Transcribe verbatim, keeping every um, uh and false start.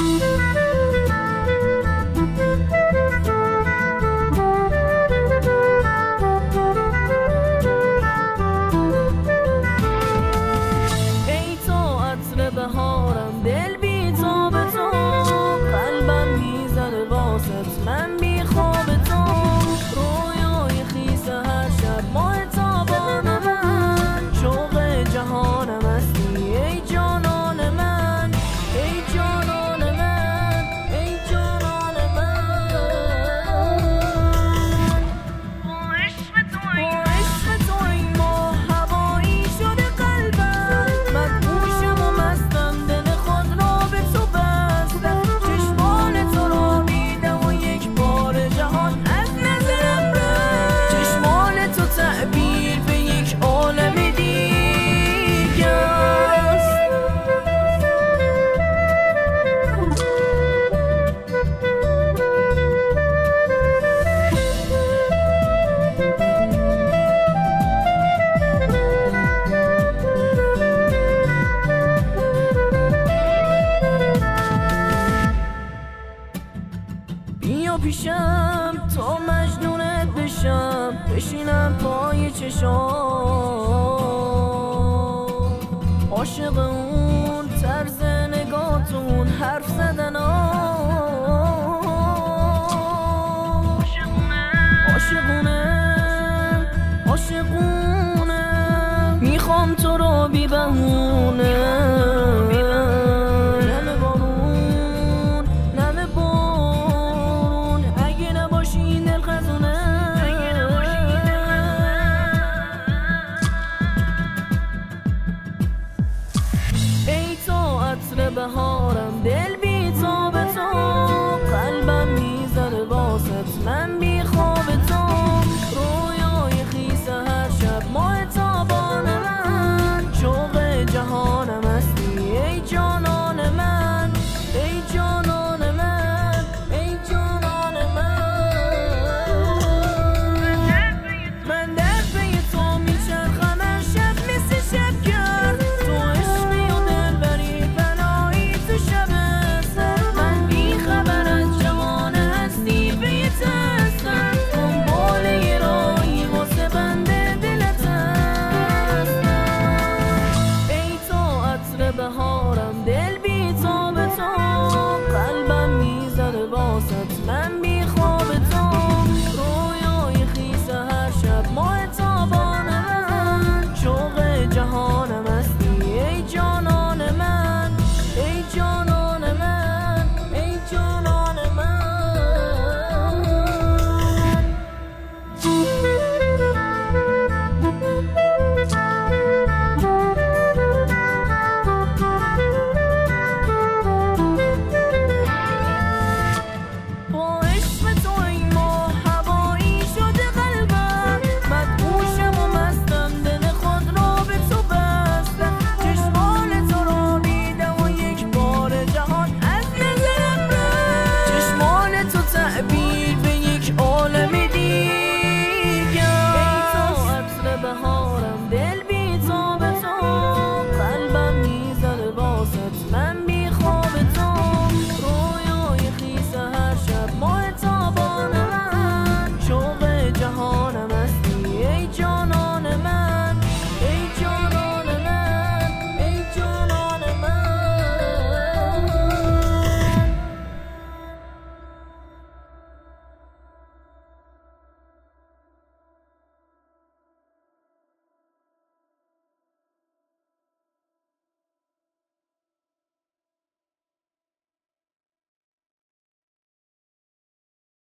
ای تو عطر بهارم، دل بی تو به تو، قلبم میزنه واسط، من بی خواب تو، رویای خیس هر شب ماه تابان من، شوق جهانم هستی ای جانان من، ای جانان من، ای جانان من. با عشق تو با عشق تو این ماه هوایی شده قلبم، مدهوشم و مستم، دل خود را به تو بستم، چشمان تو را دیدم و یک بار جهان از نظرم رفت، چشمان تو تعبیر به یک عالم دیگه است. بیا پیشم تا مجنونت بشم، بشینم پای چشام، عاشق اون طرز نگاتون، حرف زدن عاشقونم عاشقونم، میخوام تو رو بی بهونه، نم بارون نم بارون، اگه نباشی این دل خزونه. ای تو عطر بهارم، دل بی تو به تو، قلبم میزنه واسط، من بی خواب تو، رویای خیس هر شب ماه تابان من، شوق جهانم هستی ای جانان من، ای جانان من، ای جانان من. من در پی تو میچرخم هر شب مثل شبگرد، تو عشقی و دلبری فنایی تو شب سر، من بی خبر از جهان هستی به یه تستم، دنبال یه راهی واسه بنده دلت هستم. ای تو عطر بهارم، دل بی تو به تو، قلبم میزنه واسط، من بی خواب تو، رویای خیس هر شب ماه تابان من، شوق جهانم هستی ای جانان من، ای جانان من، ای جانان من. با عشق تو این ماه هوایی شده قلبم، مدهوشم و مستم، دل خود را به تو بستم، چشمان تو را دیدم و یک بار جهان از نظرم رفت، چشمان تو تعبیر به یک عالم دیگه است. ای تو عطر بهارم، دل بی تو به تو، قلبم میزنه واسط، من